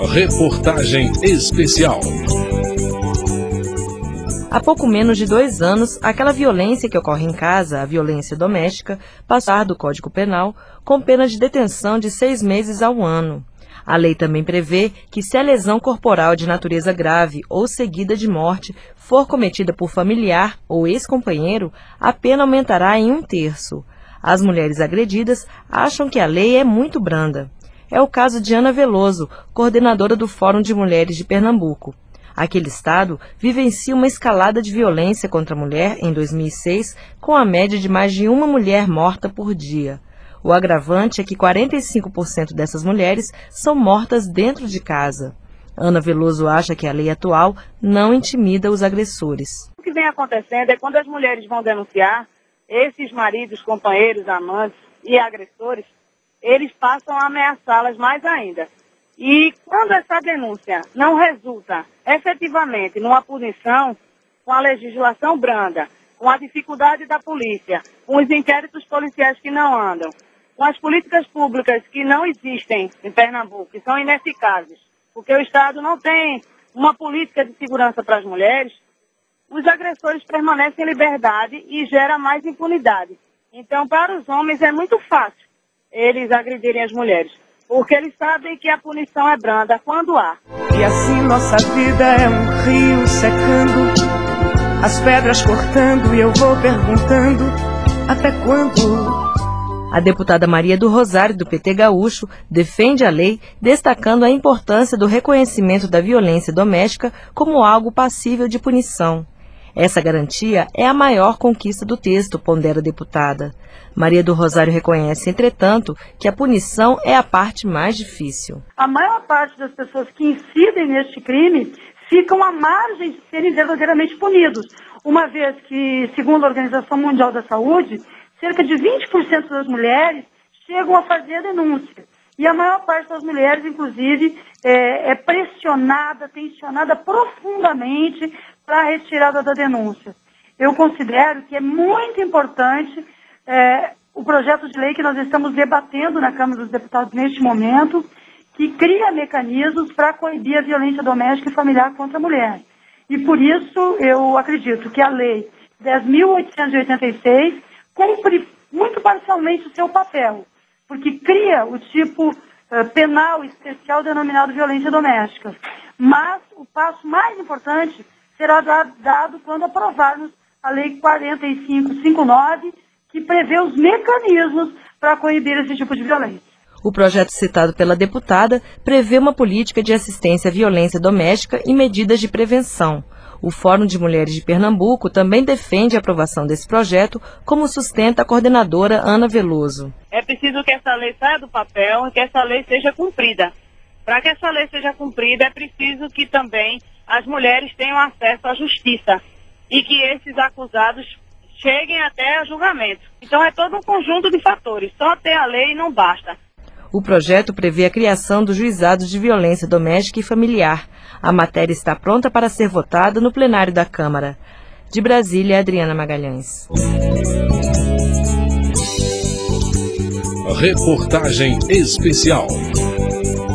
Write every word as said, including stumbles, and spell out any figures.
Reportagem especial. Há pouco menos de dois anos, aquela violência que ocorre em casa, a violência doméstica, passar do Código Penal com pena de detenção de seis meses a um ano. A lei também prevê que se a lesão corporal de natureza grave ou seguida de morte for cometida por familiar ou ex-companheiro, a pena aumentará em um terço. As mulheres agredidas acham que a lei é muito branda. É o caso de Ana Veloso, coordenadora do Fórum de Mulheres de Pernambuco. Aquele estado vivencia uma escalada de violência contra a mulher em dois mil e seis, com a média de mais de uma mulher morta por dia. O agravante é que quarenta e cinco por cento dessas mulheres são mortas dentro de casa. Ana Veloso acha que a lei atual não intimida os agressores. O que vem acontecendo é quando as mulheres vão denunciar, esses maridos, companheiros, amantes e agressores, eles passam a ameaçá-las mais ainda. E quando essa denúncia não resulta efetivamente numa punição, com a legislação branda, com a dificuldade da polícia, com os inquéritos policiais que não andam, com as políticas públicas que não existem em Pernambuco, que são ineficazes, porque o Estado não tem uma política de segurança para as mulheres, os agressores permanecem em liberdade e gera mais impunidade. Então, para os homens é muito fácil eles agredirem as mulheres, porque eles sabem que a punição é branda quando há. E assim nossa vida é um rio secando, as pedras cortando e eu vou perguntando até quando. A deputada Maria do Rosário, do P T Gaúcho, defende a lei, destacando a importância do reconhecimento da violência doméstica como algo passível de punição. Essa garantia é a maior conquista do texto, pondera a deputada. Maria do Rosário reconhece, entretanto, que a punição é a parte mais difícil. A maior parte das pessoas que incidem neste crime ficam à margem de serem verdadeiramente punidos, uma vez que, segundo a Organização Mundial da Saúde, cerca de vinte por cento das mulheres chegam a fazer a denúncia. E a maior parte das mulheres, inclusive, é, é pressionada, tensionada profundamente para a retirada da denúncia. Eu considero que é muito importante é, o projeto de lei que nós estamos debatendo na Câmara dos Deputados neste momento, que cria mecanismos para coibir a violência doméstica e familiar contra a mulher. E por isso eu acredito que a Lei dez mil oitocentos e oitenta e seis cumpre muito parcialmente o seu papel, porque cria o tipo uh, penal especial denominado violência doméstica. Mas o passo mais importante será dado quando aprovarmos a Lei quarenta e cinco cinquenta e nove, que prevê os mecanismos para coibir esse tipo de violência. O projeto citado pela deputada prevê uma política de assistência à violência doméstica e medidas de prevenção. O Fórum de Mulheres de Pernambuco também defende a aprovação desse projeto, como sustenta a coordenadora Ana Veloso. É preciso que essa lei saia do papel e que essa lei seja cumprida. Para que essa lei seja cumprida, é preciso que também as mulheres tenham acesso à justiça e que esses acusados cheguem até a julgamento. Então é todo um conjunto de fatores. Só ter a lei não basta. O projeto prevê a criação dos juizados de violência doméstica e familiar. A matéria está pronta para ser votada no plenário da Câmara. De Brasília, Adriana Magalhães. Reportagem especial.